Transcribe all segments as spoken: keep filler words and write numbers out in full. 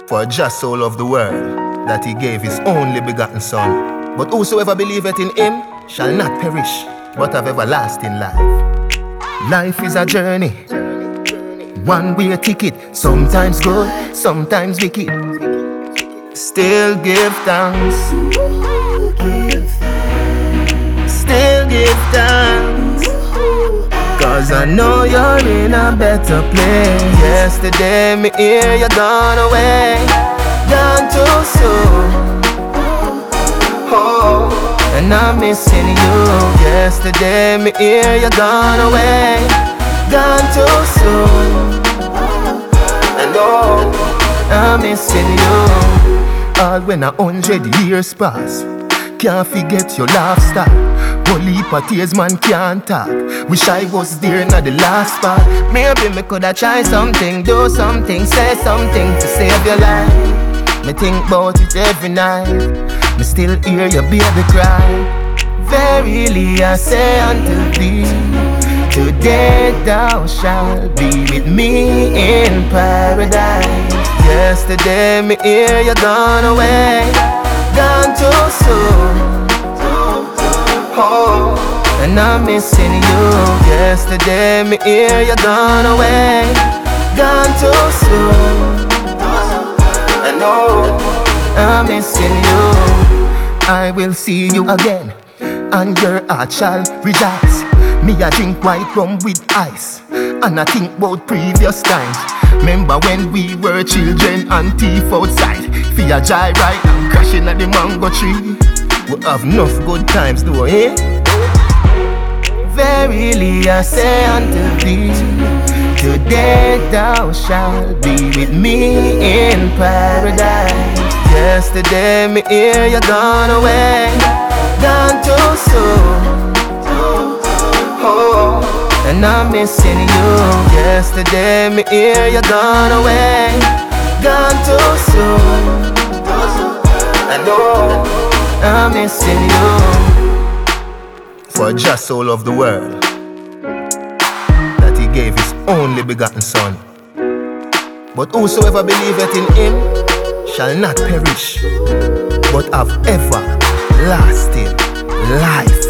For just so loved the world, that he gave his only begotten Son. But whosoever believeth in him shall not perish, but have everlasting life. Life is a journey, one-way ticket, sometimes good, sometimes wicked. Still give thanks, still give thanks, cause I know you're in a better place. Yesterday me hear you gone away, gone too soon. Oh, and I'm missing you. Yesterday me hear you gone away, gone too soon. And oh, I'm missing you. All when a hundred years pass, can't forget your laugh style. Whole heap of tears man can't talk. Wish I was there in the last part. Maybe me coulda try something, do something, say something to save your life. Me think about it every night. Me still hear your baby cry. Verily I say unto thee, today thou shalt be with me in paradise. Yesterday me hear you gone away, gone too soon. Oh, and I'm missing you. Yesterday me hear you gone away, gone too soon. And oh, I'm missing you. I will see you again, and your heart shall rejoice. Me a drink white rum with ice, and I think about previous times. Remember when we were children and thief outside, fear joy right and crashing at the mango tree. We have enough good times though, eh? Verily I say unto thee, today thou shalt be with me in paradise. Yesterday me hear you gone away, gone too soon. Oh, and I'm missing you. Yesterday me hear you gone away, gone too soon. And oh, I'm missing you. For just so loved the world, that he gave his only begotten Son. But whosoever believeth in him shall not perish, but have everlasting life.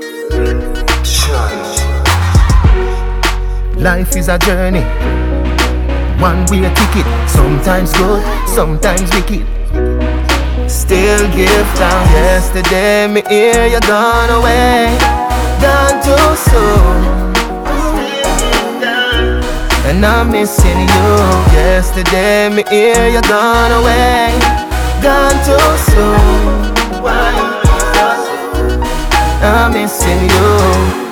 Life is a journey, one-way ticket, sometimes good, sometimes wicked. Still give thanks. Yesterday me hear you gone away, gone too soon. And I'm missing you. Yesterday me hear you gone away, gone too soon. I'm missing you.